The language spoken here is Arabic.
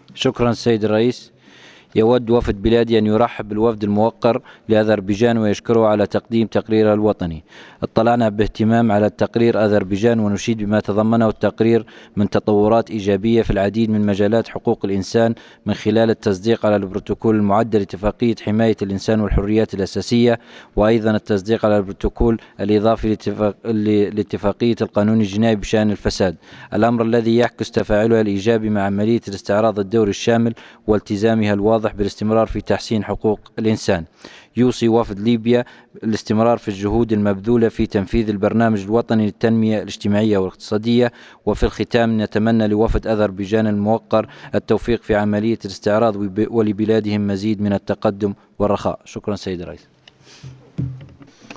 شكرا سيد الرئيس. يود وفد بلادي أن يرحب بالوفد الموقر لأذربيجان ويشكره على تقديم تقريره الوطني. اطلعنا باهتمام على التقرير أذربيجان، ونشيد بما تضمنه التقرير من تطورات إيجابية في العديد من مجالات حقوق الإنسان، من خلال التصديق على البروتوكول المعدل لاتفاقية حماية الإنسان والحريات الأساسية، وأيضا التصديق على البروتوكول الإضافي لاتفاقية القانون الجنائي بشأن الفساد، الأمر الذي يعكس تفاعلها الإيجابي مع عملية الاستعراض الدوري الشامل والتزامها الواضح بالاستمرار في تحسين حقوق الإنسان. يوصي وفد ليبيا الاستمرار في الجهود المبذولة في تنفيذ البرنامج الوطني للتنمية الاجتماعية والاقتصادية. وفي الختام نتمنى لوفد أذربيجان الموقر التوفيق في عملية الاستعراض ولبلادهم مزيد من التقدم والرخاء. شكرا سيد الرئيس.